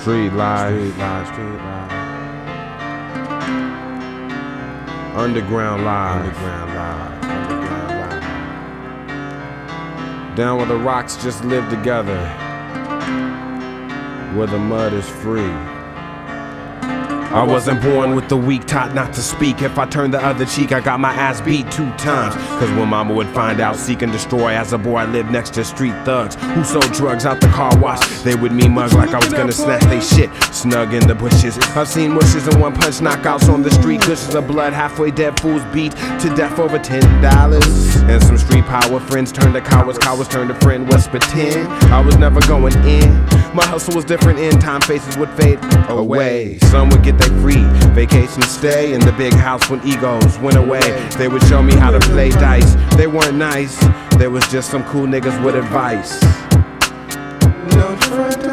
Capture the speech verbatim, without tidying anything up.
Street life. Street life, street life. Underground life. Underground life, underground life. Down where the rocks just live together, where the mud is free. I wasn't born with the weak, taught not to speak. If I turned the other cheek, I got my ass beat two times. Cause when mama would find out, seek and destroy. As a boy, I lived next to street thugs who sold drugs out the car wash. They would me mug like I was gonna snatch they shit, snug in the bushes. I've seen mushes and one punch knockouts on the street. Gushes of blood, halfway dead fools beat to death over ten dollars. And some street power friends turned to cowards, cowards turned to friend. What's pretend? I was never going in. My hustle was different in time, faces would fade away. Some would get their free vacation stay in the big house when egos went away. They would show me how to play dice. They weren't nice, they was just some cool niggas with advice.